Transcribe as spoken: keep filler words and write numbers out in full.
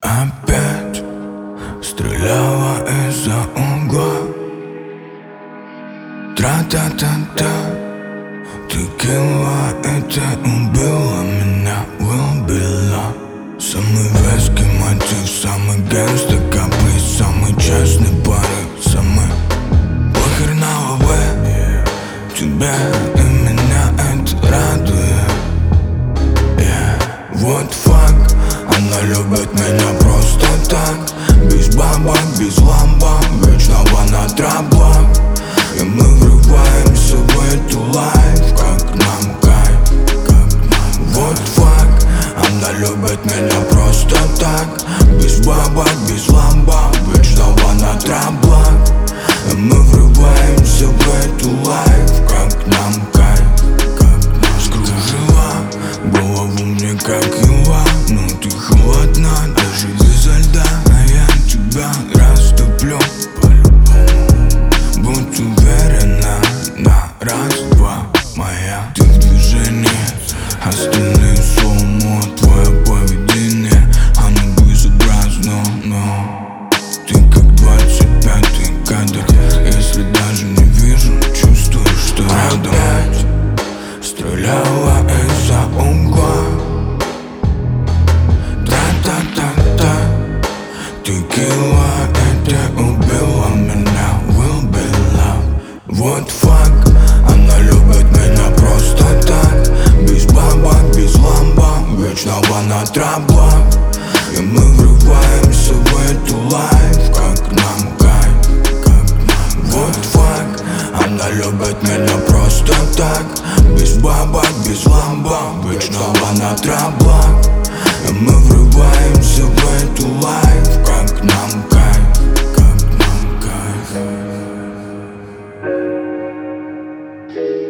опять стреляла из-за угла. Тра-та-та-та, текила, это убила меня, выбила. Самый вязкий мотив, самый гангста каприз, самый честный парень, самый похер на лбы. Тебя и меня это радует. Yeah. Вот факт, она любит меня просто так, без бабок, без ламбок, вечного на траблах. И мы врываемся в эту лайф, как нам кайф, как нам. Вот факт, она любит меня просто так, без бабок, без ламбок, вечного на траблах. И мы врываемся в эту лайф, как нам кайф, как нам. Скружила голову мне как юла, но ты холодна, даже без льда. А я тебя растоплю по-любому. Будь уверена на раз-два, моя. Ты в движении, остальные слоумо. Твое поведение, оно безобразно, но ты как двадцать пятый кадр. Если даже не вижу, чувствую, что рядом. Опять стреляла из-за угла. Тра-та-та-та, текила, это убила меня, выбила. Вот факт, она любит меня просто так, без бабок, без ламбок, вечного на траблах. И мы врываемся в эту лайф, как нам кайф, как нам. Вот факт, она любит меня просто так, без бабок, без ламбок, вечного на траблах. И мы врываемся в эту лайф, как нам кайф, как нам кайф.